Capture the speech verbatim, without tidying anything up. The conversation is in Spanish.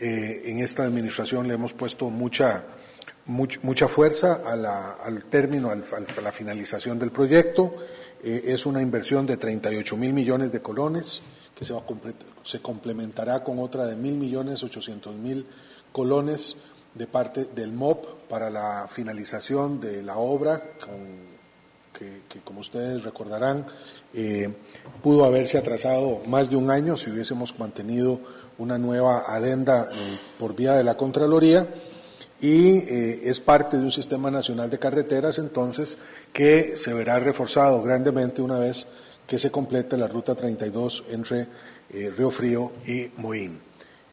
eh, en esta administración le hemos puesto mucha, much, mucha fuerza a la, al término, al, a la finalización del proyecto. Eh, es una inversión de treinta y ocho mil millones de colones, que se, va a se complementará con otra de mil millones ochocientos mil colones de parte del M O P para la finalización de la obra, con, que, que como ustedes recordarán, eh, pudo haberse atrasado más de un año si hubiésemos mantenido una nueva adenda eh, por vía de la Contraloría, y eh, es parte de un sistema nacional de carreteras, entonces, que se verá reforzado grandemente una vez que se complete la ruta treinta y dos entre eh, Río Frío y Moín.